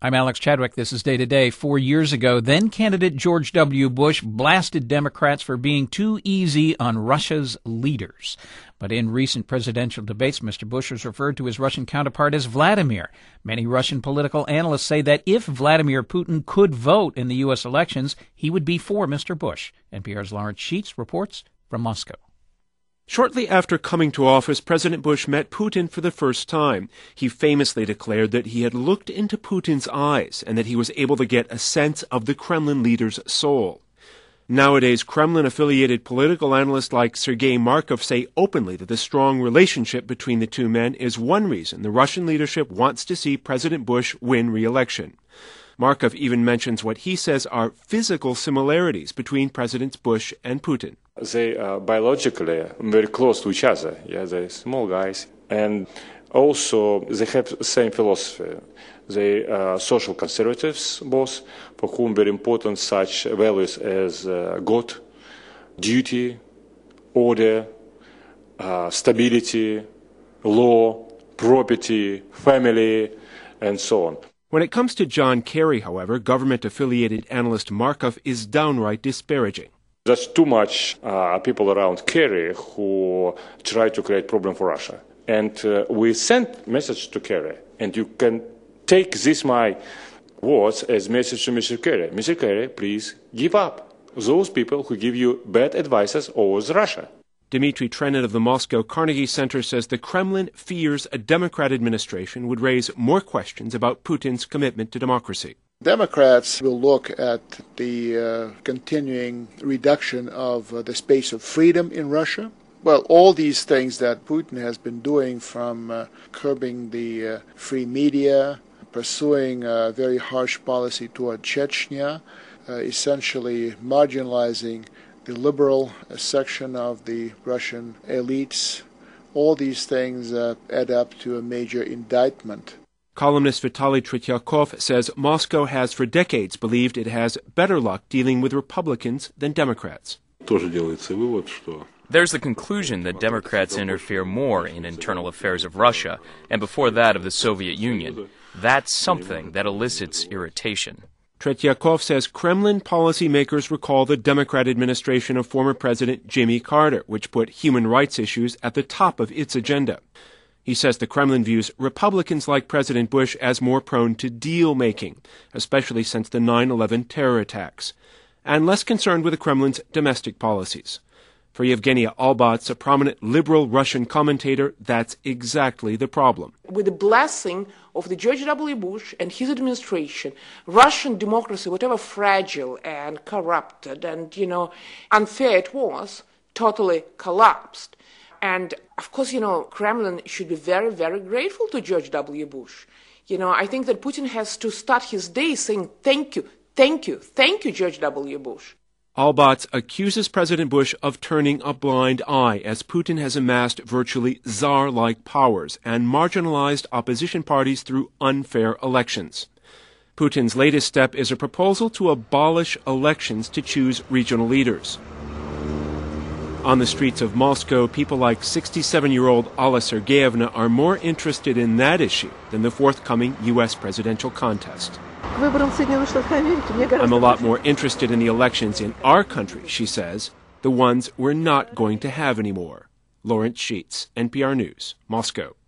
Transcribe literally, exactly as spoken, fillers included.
I'm Alex Chadwick. This is Day to Day. Four years ago, then-candidate George W. Bush blasted Democrats for being too easy on Russia's leaders. But in recent presidential debates, Mister Bush was referred to his Russian counterpart as Vladimir. Many Russian political analysts say that if Vladimir Putin could vote in the U S elections, he would be for Mister Bush. N P R's Lawrence Sheets reports from Moscow. Shortly after coming to office, President Bush met Putin for the first time. He famously declared that he had looked into Putin's eyes and that he was able to get a sense of the Kremlin leader's soul. Nowadays, Kremlin-affiliated political analysts like Sergei Markov say openly that the strong relationship between the two men is one reason the Russian leadership wants to see President Bush win re-election. Markov even mentions what he says are physical similarities between Presidents Bush and Putin. They are biologically very close to each other. Yeah, they're small guys. And also, they have the same philosophy. They are social conservatives, both, for whom very important such values as uh, God, duty, order, uh, stability, law, property, family, and so on. When it comes to John Kerry, however, government-affiliated analyst Markov is downright disparaging. There's too much uh, people around Kerry who try to create problem for Russia. And uh, we sent message to Kerry, and you can take this my words as message to Mister Kerry. Mister Kerry, please give up those people who give you bad advices over Russia. Dmitry Trenin of the Moscow Carnegie Center says the Kremlin fears a Democrat administration would raise more questions about Putin's commitment to democracy. Democrats will look at the uh, continuing reduction of uh, the space of freedom in Russia. Well, all these things that Putin has been doing, from uh, curbing the uh, free media, pursuing a very harsh policy toward Chechnya, uh, essentially marginalizing the liberal section of the Russian elites, all these things uh, add up to a major indictment. Columnist Vitaly Tretyakov says Moscow has for decades believed it has better luck dealing with Republicans than Democrats. There's the conclusion that Democrats interfere more in internal affairs of Russia, and before that of the Soviet Union. That's something that elicits irritation. Tretyakov says Kremlin policymakers recall the Democrat administration of former President Jimmy Carter, which put human rights issues at the top of its agenda. He says the Kremlin views Republicans like President Bush as more prone to deal-making, especially since the nine eleven terror attacks, and less concerned with the Kremlin's domestic policies. For Yevgenia Albats, a prominent liberal Russian commentator, that's exactly the problem. With the blessing of the George W. Bush and his administration, Russian democracy, whatever fragile and corrupted and, you know, unfair it was, totally collapsed. And, of course, you know, Kremlin should be very, very grateful to George W. Bush. You know, I think that Putin has to start his day saying, thank you, thank you, thank you, George W. Bush. Albats accuses President Bush of turning a blind eye as Putin has amassed virtually czar-like powers and marginalized opposition parties through unfair elections. Putin's latest step is a proposal to abolish elections to choose regional leaders. On the streets of Moscow, people like sixty-seven-year-old Alla Sergeyevna are more interested in that issue than the forthcoming U S presidential contest. I'm a lot more interested in the elections in our country, she says, the ones we're not going to have anymore. Lawrence Sheets, N P R News, Moscow.